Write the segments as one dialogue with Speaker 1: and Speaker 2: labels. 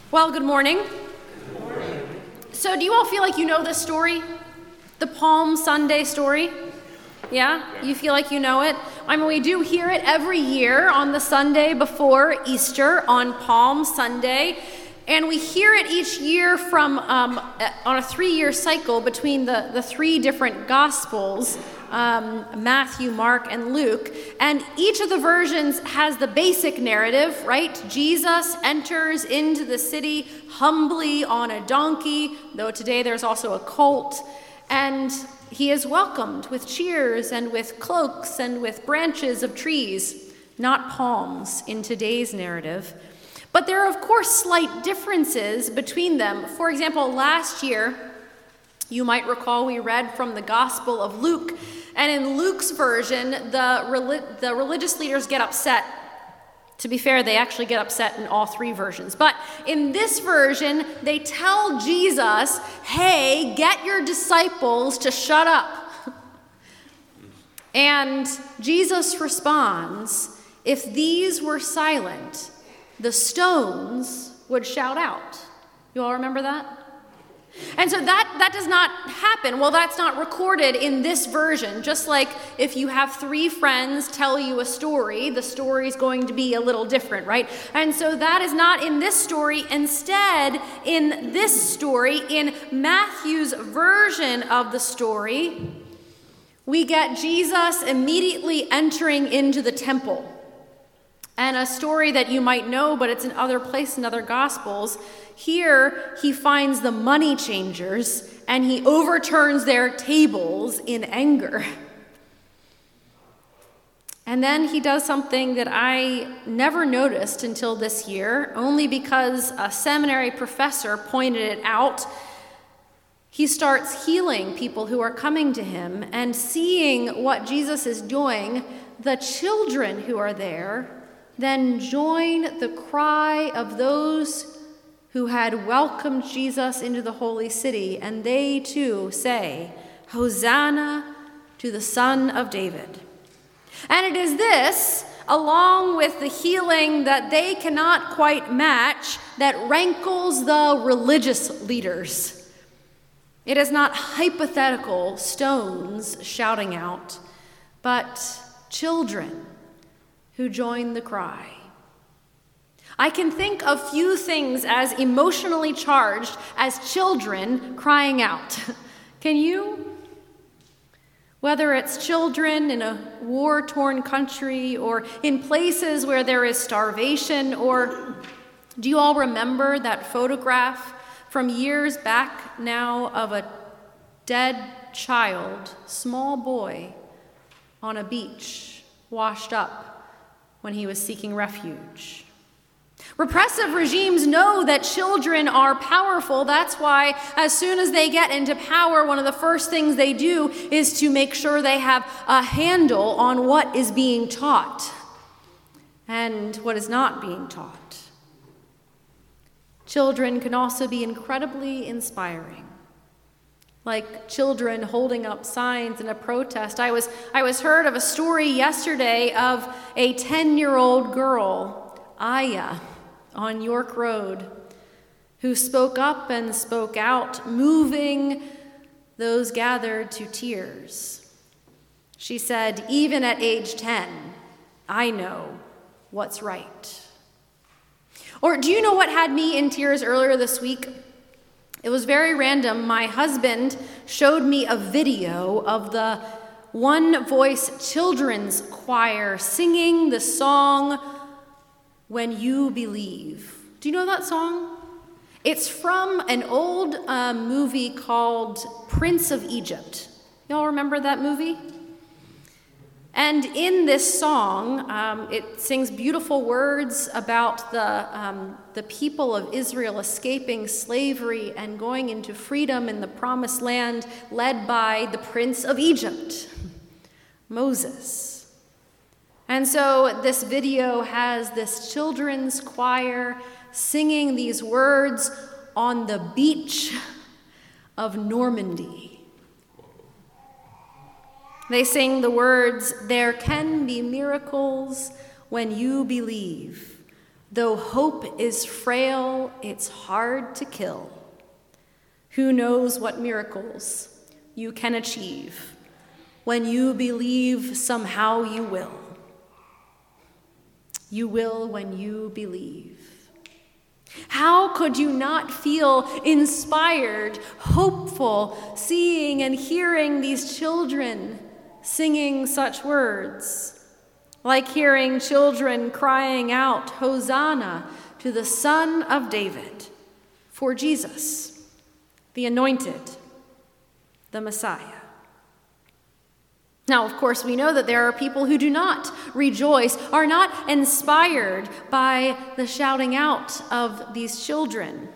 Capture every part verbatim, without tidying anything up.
Speaker 1: Well, good morning.
Speaker 2: Good morning.
Speaker 1: So do you all feel like you know this story? The Palm Sunday story? Yeah? You feel like you know it? I mean, we do hear it every year on the Sunday before Easter, on Palm Sunday. And we hear it each year from um, on a three-year cycle between the, the three different Gospels, um, Matthew, Mark, and Luke. And each of the versions has the basic narrative, right? Jesus enters into the city humbly on a donkey, though today there's also a colt. And he is welcomed with cheers and with cloaks and with branches of trees, not palms in today's narrative. But there are, of course, slight differences between them. For example, last year, you might recall we read from the Gospel of Luke, and in Luke's version, the, relig- the religious leaders get upset. To be fair, they actually get upset in all three versions. But in this version, they tell Jesus, hey, get your disciples to shut up. And Jesus responds, if these were silent, the stones would shout out. You all remember that? And so that, that does not happen. Well, that's not recorded in this version. Just like if you have three friends tell you a story, the story is going to be a little different, right? And so that is not in this story. Instead, in this story, in Matthew's version of the story, we get Jesus immediately entering into the temple. And a story that you might know, but it's in other places in other Gospels. Here, he finds the money changers, and he overturns their tables in anger. And then he does something that I never noticed until this year, only because a seminary professor pointed it out. He starts healing people who are coming to him, and seeing what Jesus is doing, the children who are there then join the cry of those who had welcomed Jesus into the holy city, and they too say, Hosanna to the Son of David. And it is this, along with the healing that they cannot quite match, that rankles the religious leaders. It is not hypothetical stones shouting out, but children who join the cry. I can think of few things as emotionally charged as children crying out. Can you? Whether it's children in a war-torn country or in places where there is starvation, or do you all remember that photograph from years back now of a dead child, small boy, on a beach, washed up when he was seeking refuge? Repressive regimes know that children are powerful. That's why as soon as they get into power, one of the first things they do is to make sure they have a handle on what is being taught and what is not being taught. Children can also be incredibly inspiring. Like children holding up signs in a protest. I was I was heard of a story yesterday of a ten-year-old girl, Aya, on York Road, who spoke up and spoke out, moving those gathered to tears. She said, even at age ten, I know what's right. Or do you know what had me in tears earlier this week? It was very random. My husband showed me a video of the One Voice Children's Choir singing the song, When You Believe. Do you know that song? It's from an old uh, movie called Prince of Egypt. Y'all remember that movie? And in this song, um, it sings beautiful words about the, um, the people of Israel escaping slavery and going into freedom in the promised land, led by the Prince of Egypt, Moses. And so this video has this children's choir singing these words on the beach of Normandy. They sing the words, there can be miracles when you believe. Though hope is frail, it's hard to kill. Who knows what miracles you can achieve when you believe somehow you will. You will when you believe. How could you not feel inspired, hopeful, seeing and hearing these children singing such words? Like hearing children crying out, "Hosanna to the Son of David," for Jesus, the anointed, the Messiah. Now, of course, we know that there are people who do not rejoice, are not inspired by the shouting out of these children.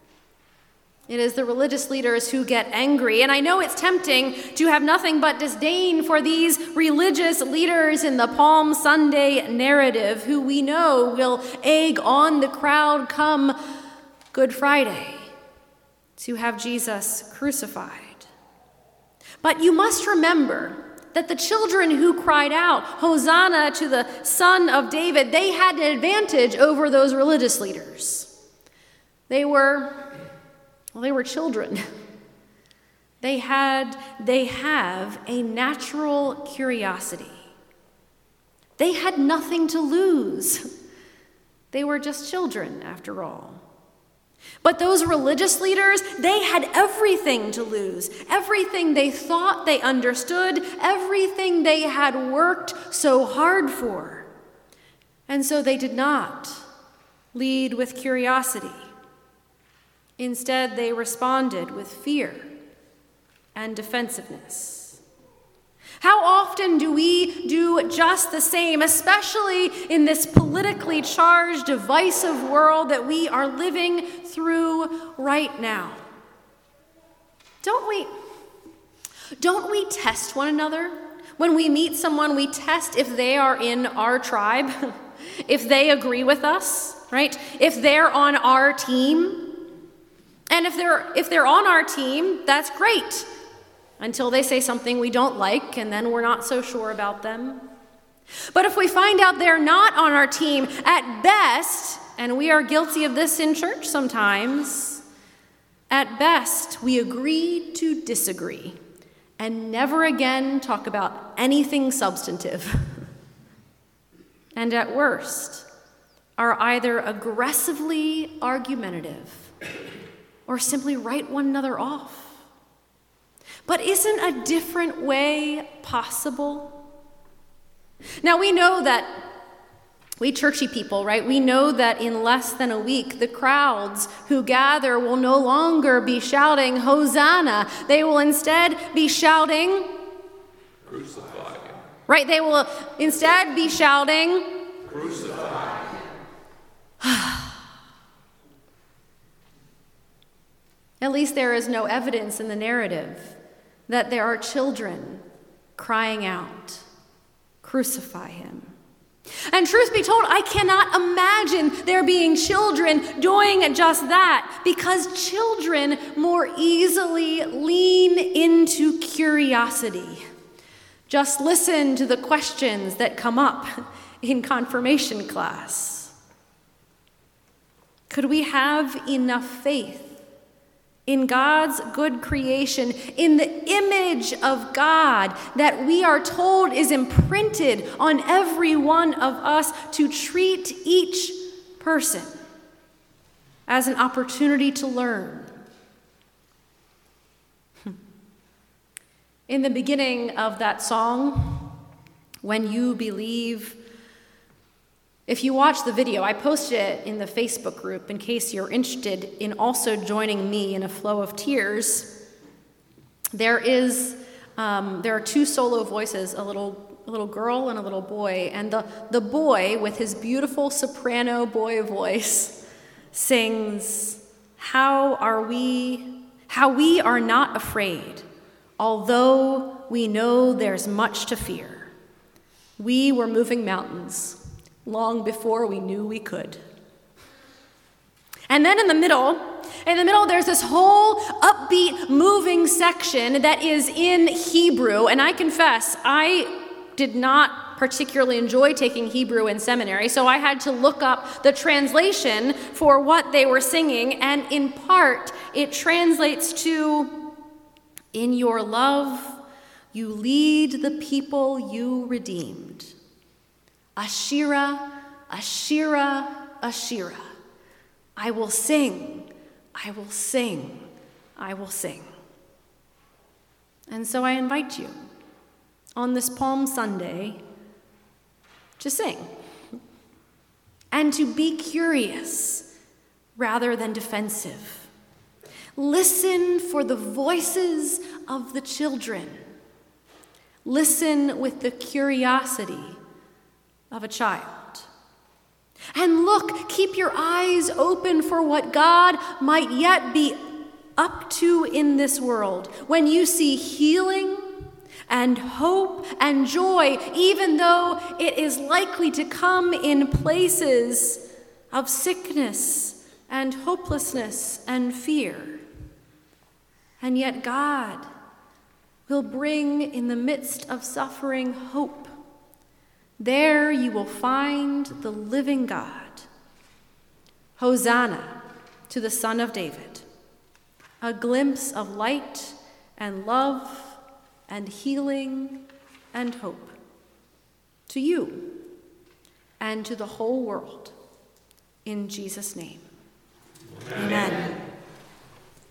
Speaker 1: It is the religious leaders who get angry. And I know it's tempting to have nothing but disdain for these religious leaders in the Palm Sunday narrative, who we know will egg on the crowd come Good Friday to have Jesus crucified. But you must remember that the children who cried out, "Hosanna to the Son of David," they had an advantage over those religious leaders. They were, well, they were children. They had, they have a natural curiosity. They had nothing to lose. They were just children, after all. But those religious leaders, they had everything to lose, everything they thought they understood, everything they had worked so hard for. And so they did not lead with curiosity. Instead, they responded with fear and defensiveness. How often do we do just the same, especially in this politically charged, divisive world that we are living through right now? Don't we, don't we test one another? When we meet someone, we test if they are in our tribe, if they agree with us, right? If they're on our team. And if they're, if they're on our team, that's great. Until they say something we don't like, and then we're not so sure about them. But if we find out they're not on our team, at best, and we are guilty of this in church sometimes, at best, we agree to disagree and never again talk about anything substantive. And at worst, are either aggressively argumentative or simply write one another off. But isn't a different way possible? Now, we know that, we churchy people, right? We know that in less than a week, the crowds who gather will no longer be shouting, "Hosanna." They will instead be shouting,
Speaker 2: "Crucify him."
Speaker 1: Right? They will instead be shouting,
Speaker 2: "Crucify him."
Speaker 1: At least there is no evidence in the narrative that there are children crying out, "Crucify him." And truth be told, I cannot imagine there being children doing just that, because children more easily lean into curiosity. Just listen to the questions that come up in confirmation class. Could we have enough faith in God's good creation, in the image of God that we are told is imprinted on every one of us, to treat each person as an opportunity to learn? In the beginning of that song, "When You Believe," if you watch the video, I posted it in the Facebook group in case you're interested in also joining me in a flow of tears. There is, um, there are two solo voices, a little, a little girl and a little boy, and the, the boy, with his beautiful soprano boy voice, sings, "How are we, how we are not afraid, although we know there's much to fear. We were moving mountains long before we knew we could." And then in the middle, in the middle, there's this whole upbeat, moving section that is in Hebrew. And I confess, I did not particularly enjoy taking Hebrew in seminary, so I had to look up the translation for what they were singing, and in part, it translates to, "In your love, you lead the people you redeemed. Ashira, Ashira, Ashira. I will sing, I will sing, I will sing." And so I invite you on this Palm Sunday to sing and to be curious rather than defensive. Listen for the voices of the children. Listen with the curiosity of a child. And look, keep your eyes open for what God might yet be up to in this world. When you see healing and hope and joy, even though it is likely to come in places of sickness and hopelessness and fear. And yet God will bring in the midst of suffering hope. There you will find the living God. Hosanna to the Son of David. A glimpse of light and love and healing and hope to you and to the whole world. In Jesus' name, amen. Amen.